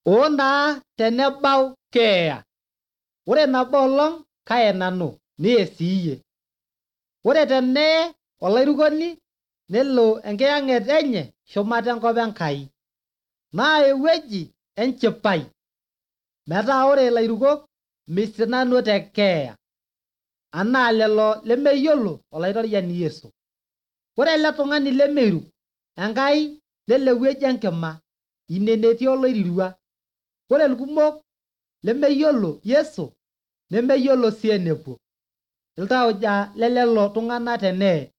Ona tenebau keeya. Ore nabo olong kaye nanu niye siiye. Ore tenee olairukoni nelo enkiyang'et enye shumata enkop Enkai. Naa ewueji enchipai. Metaa ore ilairukok misinanu te keeya. Anaa lelo lemeyiolo olaitoriani Yesu. Ore ele tung'ani lemeiruk Enkai lele wueji enkima, ine netii oloirirua. Ore irkumok lemeyiolo Yesu nemeyiolo sii enepuo. Iltauja lelelo tung'anak tenee.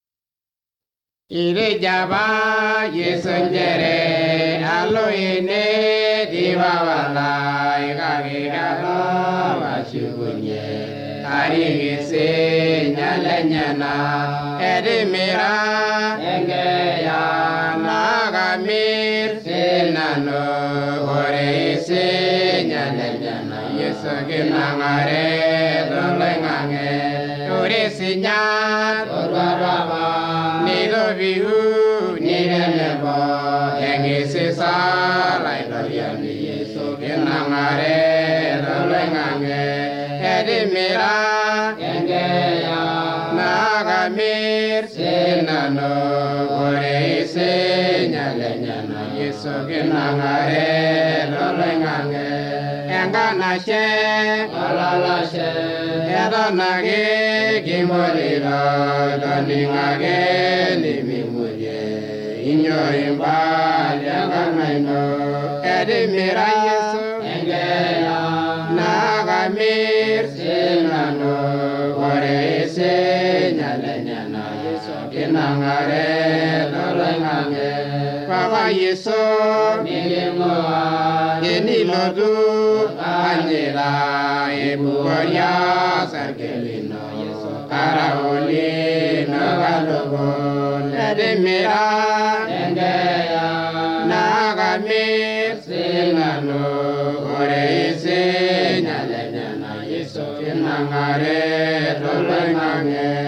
Irejaba Yesu njere alo ene diwawala ikakikalo washukunye arigise nyalenyana edimira engeya nagamir sinano oreise nyalenyana Yesu kinangare dolengange oresinya orwaraba Bihu ni nebo engisi sala italiani Yesu kinangare dolengange edimira engeya nagamir sinano oreise nyalenyana Yesu kinangare dolengange enganashe alalashe edonage kimolilo doningage Inyo imbali anganaino edimira Yesu engeya nagamir sinano oreise nyalenyana Yesu kinangare dolengange Baba Yesu ningemoa enilodu anjira ebugoria sarkelino Yesu karaoli nogalogo edimira engeya nagamir sinano oreise nyalenyana Yesu kinangare dolengange